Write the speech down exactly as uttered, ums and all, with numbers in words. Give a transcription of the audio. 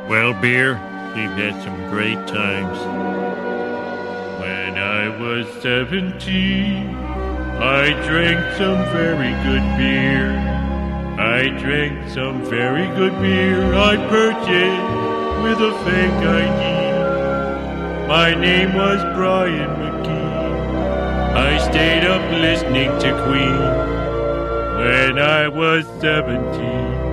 Well, beer, we've had some great times. When I was seventeen, I drank some very good beer. I drank some very good beer I purchased with a fake I D. My name was Brian McGee. I stayed up listening to Queen when I was seventeen.